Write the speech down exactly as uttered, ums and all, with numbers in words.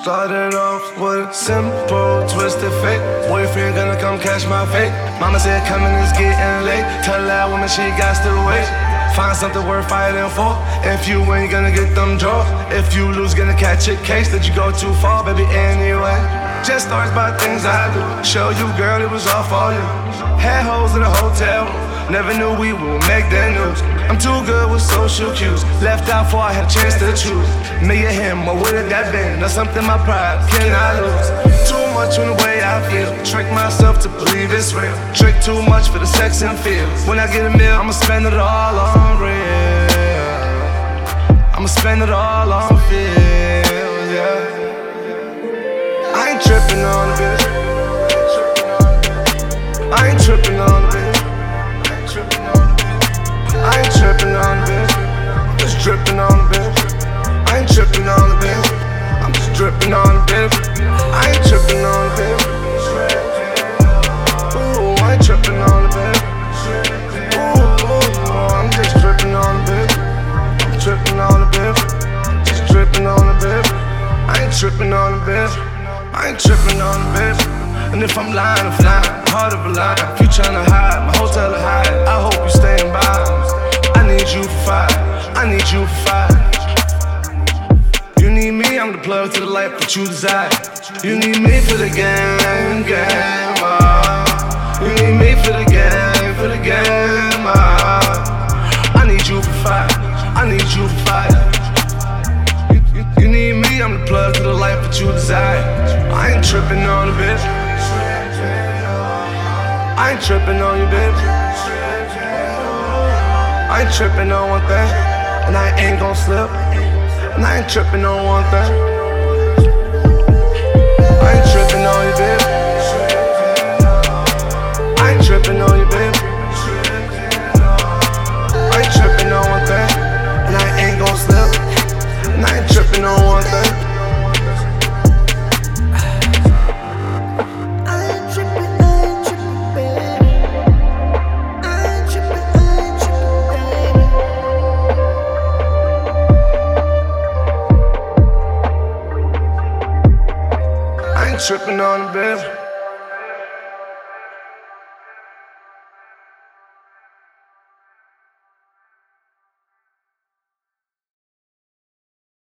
Started off with a simple, twisted fate. Boyfriend gonna come catch my fate. Mama said coming is getting late. Tell that woman she got to wait. Find something worth fighting for. If you win, gonna get them draws. If you lose, gonna catch a case. Did you go too far, baby, anyway? Just stories about things I do. Show you, girl, it was all for you. Had hoes in a hotel room. Never knew we would make that news. I'm too good with social cues. Left out before I had a chance to choose. Me or him, or would it that been? That's something my pride cannot lose. Too much in the way I feel. Trick myself to believe it's real. Trick too much for the sex and feel. When I get a meal, I'ma spend it all on real. I'ma spend it all on feel, yeah. I ain't tripping on the bitch. I ain't tripping on the bitch. I ain't tripping on the bitch. I'm just dripping on the bitch. I ain't tripping on the bitch. I'm just dripping on the bitch. I ain't tripping on the bitch. Ooh, I ain't tripping on the bitch. Ooh, I'm just dripping on the bitch. I'm tripping on the bitch. Just dripping on the bitch. I ain't tripping on the bitch. I ain't tripping on the bitch. And if I'm lying, I'm flying, hard of a lie. If you tryna hide, my hotel to hide. I hope you staying by. I need you for five, I need you for five. You need me, I'm the plug to the life that you desire. You need me for the game, game, ah. You need me for the game, for the game, ah. I need you for five, I need you for five. You, you, you need me, I'm the plug to the life that you desire. I ain't tripping on the bitch. I ain't tripping on you, bitch. I ain't tripping on one thing, and I ain't gon' slip. And I ain't tripping on one thing. I ain't tripping on you, bitch. I ain't tripping on you, bitch. I ain't tripping on one thing, and I ain't gon' slip. And I ain't tripping on one thing. Tripping on the bed.